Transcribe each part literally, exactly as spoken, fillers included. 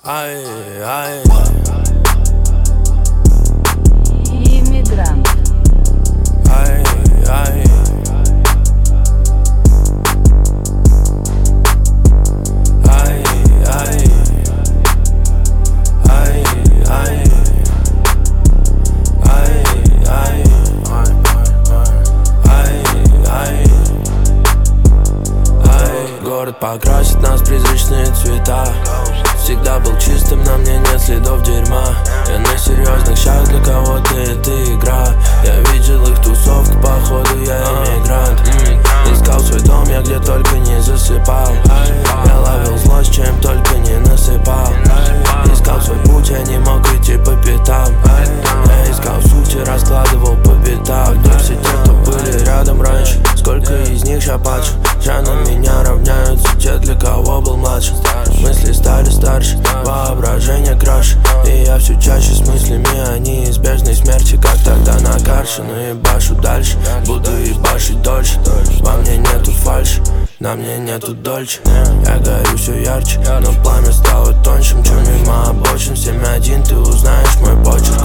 Ай, ай. Иммигрант. Ай, ай. Ай, ай. Ай, ай. Ай, ай. Ай, ай. Ай. Город покрасит нас в призрачные цвета. Всегда был чистым, на мне нет следов дерьма. Я на серьезных щах, для кого-то это игра. Я видел их тусовку, походу я иммигрант. Искал свой дом, я где только не засыпал. Я ловил злость, чем только не насыпал. Искал свой путь, я не мог идти по пятам. Я искал сути, раскладывал по пятам. Где все те, кто были рядом раньше? Сколько из них ща плачут? Ща на меня равняются те, для кого был младше. Мысли стали старше, воображение краше. И я все чаще с мыслями о неизбежной смерти. Как тогда на карше, но ебашу дальше. Буду ебашить дольше. Во мне нету фальши, на мне нету дольче. Я горю все ярче, но пламя стало тоньше. Мчу мимо обочин, семь один, ты узнаешь мой почерк.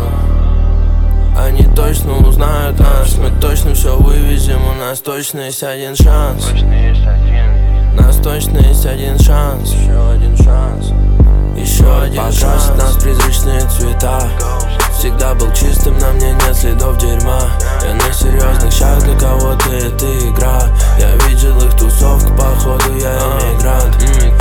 Они точно узнают нас, мы точно все вывезем. У нас точно есть один шанс. Нас точно есть один шанс. Еще один шанс. Еще один шанс. Покрасит нас в призрачные цвета. Всегда был чистым, на мне нет следов дерьма. Я на серьезных щах, для кого-то это игра. Я видел их тусовку, походу я иммигрант.